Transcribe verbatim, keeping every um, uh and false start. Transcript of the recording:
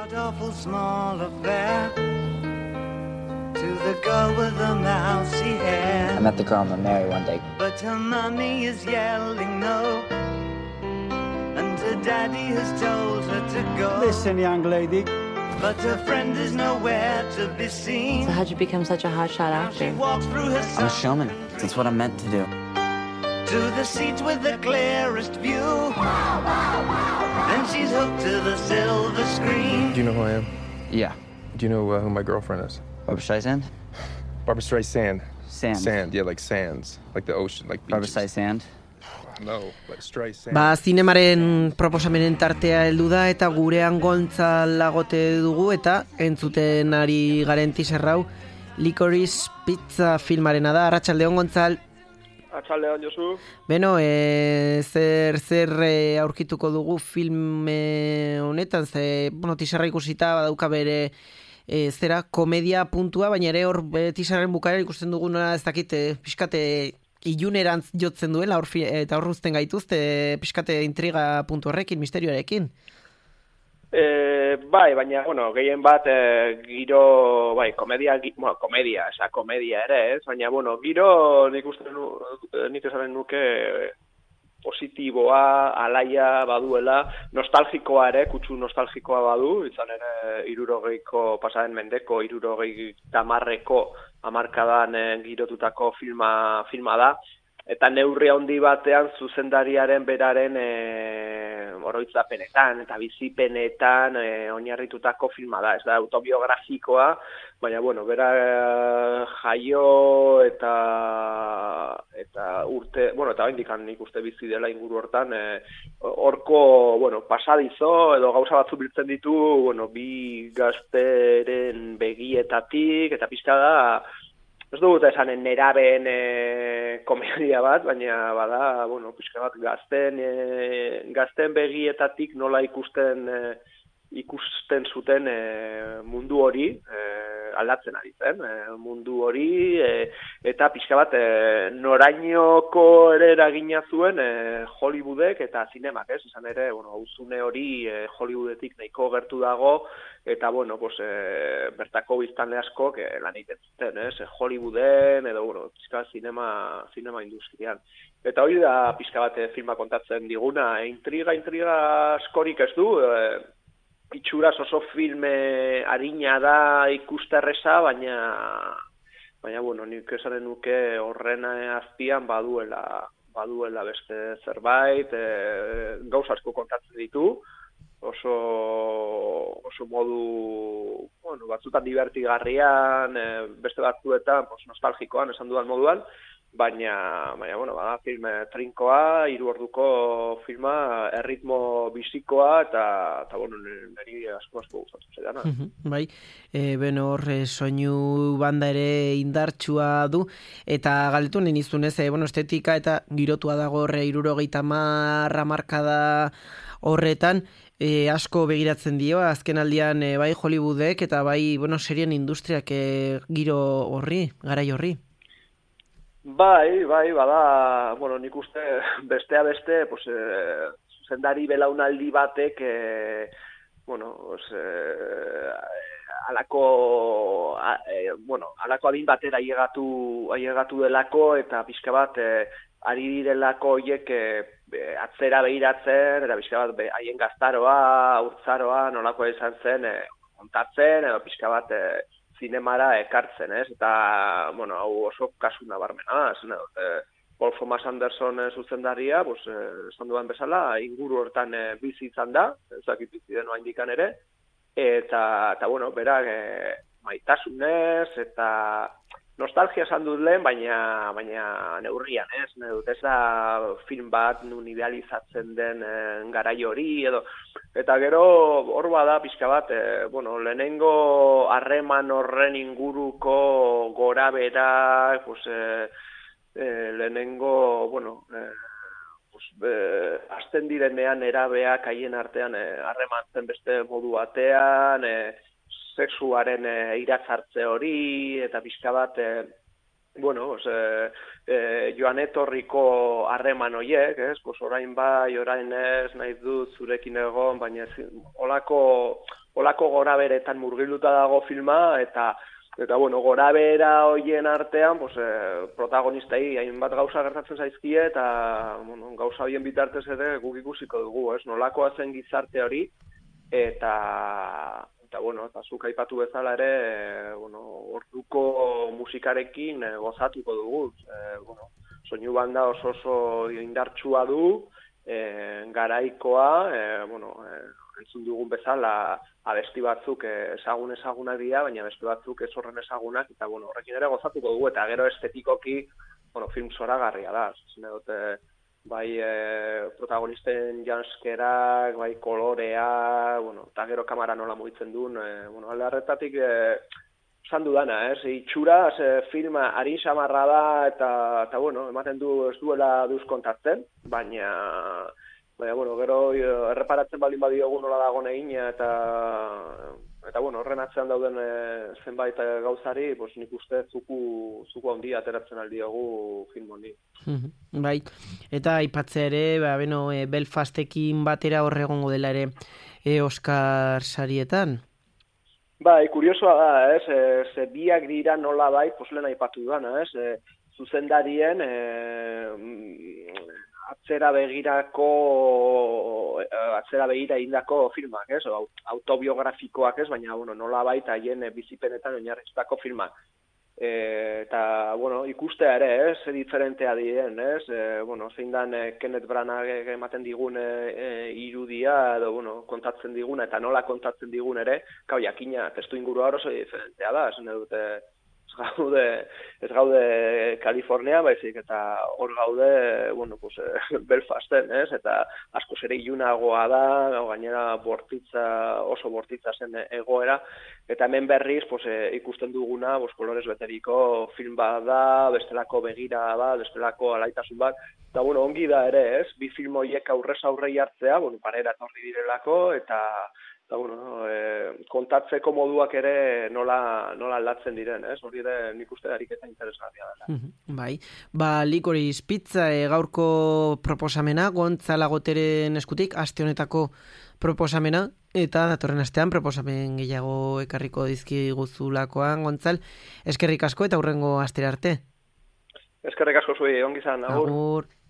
Awful small affair to the girl with the mousy hair. I met the girl I'm gonna marry one day. But her mommy is yelling no, and her daddy has told her to go. Listen, young lady. But her friend is nowhere to be seen. So how'd you become such a hotshot actor? She walks through her I'm a showman. That's what I'm meant to do. To the seat with the clearest view. And she's hooked to the silver screen. Do you know who I am? Yeah. Do you know uh, who my girlfriend is? Barbra Streisand? Barbra Streisand. Sand. Sand, yeah, like sands. Like the ocean, like Barbra beaches. Streisand? No, like Streisand. Ba, zinemaren proposamenen tartea heldu da eta gurean gontza lagote dugu eta entzuten ari garen teaser-hau Licorice Pizza filmarena da. Arratsaldeon Gontzal. Arratsaldeon Josu. Beno, e, zer zer e, aurkituko dugu filme honetan, ze, bueno, teaserra ikusita badauka bere e, zera komedia puntua, baina ere hor teaserren bukaera ikusten duguna ez dakit e, pixkate ilunerantz jotzen duela hor eta hor uzten gaituzte pixkate intriga puntu horrekin, misterioarekin. E, bai, baina, bueno, gehien bat e, giro, bai, komedia, bueno, komedia, esa komedia ere, ez? Baina, bueno, giro nik uste nu, nik esanen nuke positiboa, alaia baduela, nostalgikoa ere, kutsu nostalgikoa badu, izan ere hirurogeiko pasaren mendeko, hirurogei tamarreko hamarkadan e, girotutako filma, filma da. Eta neurri handi batean zuzendariaren beraren e, oroitzapenetan eta bizipenetan e, oinarritutako filma da. Ez da autobiografikoa, baina bueno, bera e, jaio eta eta urte, bueno, eta oraindik nik uste bizi dela inguru hortan, horko, e, bueno, pasadizo edo gauza batzu biltzen ditu, bueno, bi gazteren begietatik eta pixka da. Ez dugu esanen nerabeen e, komedia bat, baina bada, bueno, pixka bat gazten, e, gazten begietatik nola ikusten e, ikusten zuten e, mundu hori e, aldatzen ari zen. E, mundu hori e, eta pixka bat e, norainoko ere eragina zuen e, Hollywoodek eta zinemak, ez? Izan ere, bueno, auzune hori e, Hollywoodetik nahiko gertu dago, eta, bueno, pues, e, bertako biztanle askok e, lan egiten zuten, ez? E, Hollywooden, edo, bueno, pixka zinema, zinema industrian. Eta hori da pixka bat e, filma kontatzen diguna. E, intriga, intriga askorik ez du, e, itxuraz oso filme arina da ikusterreza, baina, baina, bueno, nik esanen nuke horren azpian baduela, baduela beste zerbait, e, gauza asko kontatzen ditu, oso, oso modu, bueno, batzutan divertigarrian, e, beste batzuetan pues, nostalgikoan, esan dudan moduan, baina, baina, bueno, bada, filme trinkoa, hiru orduko filma, erritmo bizikoa, eta, eta bueno, niri asko asko gustatzen zaidana. Bai, e, beno hor, soinu banda ere indartsua du, eta galdetu nahi nizunez, e, bueno, estetika eta girotua dago horre hirurogeita hamar hamarkada horretan, e, asko begiratzen dio, azken aldian e, bai Hollywoodek eta bai, bueno, serien industriak e, giro horri, garai horri. Bai, bai, bada, bueno, nik uste bestea beste, pues, eh, zuzendari belaunaldi batek, eh, bueno, pues, eh, alako, eh, bueno, alako adin batera ailegatu, ailegatu delako, eta pixka bat, eh, ari direlako hiek eh, atzera behiratzen, eta pixka bat haien gaztaroa, urtzaroa, nolako izan zen, eh, kontatzen, edo pixka bat, eh, zinemara ekartzen, ez? Eta, bueno, hau oso kasu nabarmena, ez? Eh, Paul Thomas Anderson eh, zuzendaria, pues, eh, esan duan bezala, inguru hortan eh, bizi izan da, ezakit bizi denoa indikan ere, eta, eta bueno, berak eh, maitasunez, eta nostalgia esan dut lehen, baina, baina neurrian, ez? Neut, ez da film bat nun idealizatzen den eh, garai hori, edo, eta gero hor bada pixka bat, eh, bueno, lehenengo harreman horren inguruko gora bera, pues, eh, eh, lehenengo, bueno, eh, pues, eh, azten direnean erabeak haien artean harremantzen eh, beste modu batean, eh, sexuaren e, iratzartze hori, eta pixka bat, e, bueno, os, e, e, joan etorriko harreman horiek, ez? Pues orain bai, orain ez, nahi dut zurekin egon, baina olako, olako gora beretan murgilduta dago filma, eta eta bueno, gora bera hoien artean, pues, eh, protagonistei hainbat gauza gertatzen zaizkie, eta bueno, gauza hoien bitartez ere guk ikusiko dugu, ez? Nolakoa zen gizarte hori, eta eta bueno, eta zuk aipatu bezala ere, e, bueno, orduko musikarekin e, gozatuko dugu. E, bueno, soinu banda oso oso indartsua du, e, garaikoa, e, bueno, e, entzun dugun bezala abesti batzuk ezagun ezagunak dira, baina beste batzuk ez horren ezagunak, eta bueno, horrekin ere gozatuko dugu, eta gero estetikoki, bueno, film zoragarria da, zine dute, bai e, protagonisten janskerak, bai kolorea, bueno, eta gero kamera nola mugitzen duen, e, bueno, alde harretatik e, esan dudana, ez, itxura, e, filma harin samarra da, eta, eta bueno, ematen du ez duela duz kontatzen, baina, baina, bueno, gero erreparatzen baldin badiogu nola dago egina, eta, eta bueno, horren atzean dauden e, zenbait gauzari, pues, nik uste zuku, zuku handia ateratzen aldiogu film honi. Bai, eta aipatzea ere, ba, beno, e, Belfastekin batera horregongo dela ere e, Oscar sarietan. Bai, kuriosoa da, ez, e, ze biak dira nola bai, pues lehen aipatu dana, ez, e, zuzendarien e, atzera begirako, atzera begira indako filmak, ez, autobiografikoak, ez, baina, bueno, nola bai, eta haien bizipenetan oinarritutako filmak. E, eta, bueno, ikustea ere, ez, ze diferentea diren, ez, e, bueno, zein dan e, Kenneth Branagh ematen digun e, e, irudia, edo, bueno, kontatzen diguna, eta nola kontatzen digun ere, kau, jakina, testu ingurua oso diferentea da, esan dute, ez gaude, ez gaude Kalifornia, baizik, eta hor gaude, bueno, pues, Belfasten, ez, eta askoz ere ilunagoa da, gainera bortitza, oso bortitza zen egoera, eta hemen berriz, pues, ikusten duguna, pues, kolorez beteriko film bat da, bestelako begira bat, bestelako alaitasun bat, eta, bueno, ongi da ere, ez, bi film horiek aurrez aurrei hartzea, bueno, parera etorri direlako, eta eta, bueno, e, kontatzeko moduak ere nola, nola aldatzen diren, ez? Hori ere nik uste ariketa interesgarria dela. Bai, ba, Licorice Pizza e, gaurko proposamena, Gontzala Goteren eskutik, aste honetako proposamena, eta datorren astean proposamen gehiago ekarriko dizkiguzulakoan, Gontzal, eskerrik asko eta hurrengo astera arte. Eskerrik asko zui, ongi izan, agur. Agur.